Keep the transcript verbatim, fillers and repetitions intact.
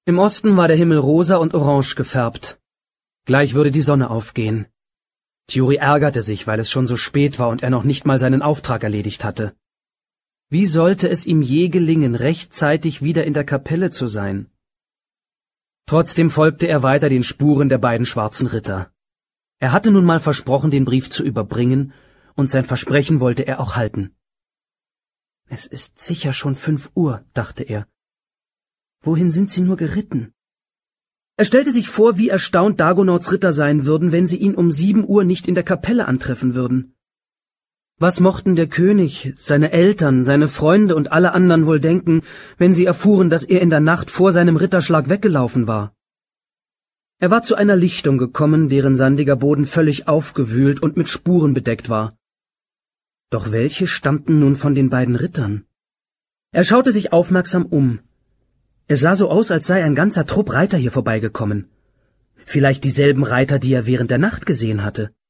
Im Osten war der Himmel rosa und orange gefärbt. Gleich würde die Sonne aufgehen. Thiuri ärgerte sich, weil es schon so spät war und er noch nicht mal seinen Auftrag erledigt hatte. Wie sollte es ihm je gelingen, rechtzeitig wieder in der Kapelle zu sein? Trotzdem folgte er weiter den Spuren der beiden schwarzen Ritter. Er hatte nun mal versprochen, den Brief zu überbringen, und sein Versprechen wollte er auch halten. »Es ist sicher schon fünf Uhr«, dachte er. »Wohin sind sie nur geritten?« Er stellte sich vor, wie erstaunt Dagonauts Ritter sein würden, wenn sie ihn um sieben Uhr nicht in der Kapelle antreffen würden. Was mochten der König, seine Eltern, seine Freunde und alle anderen wohl denken, wenn sie erfuhren, dass er in der Nacht vor seinem Ritterschlag weggelaufen war? Er war zu einer Lichtung gekommen, deren sandiger Boden völlig aufgewühlt und mit Spuren bedeckt war. Doch welche stammten nun von den beiden Rittern? Er schaute sich aufmerksam um. Es sah so aus, als sei ein ganzer Trupp Reiter hier vorbeigekommen. Vielleicht dieselben Reiter, die er während der Nacht gesehen hatte.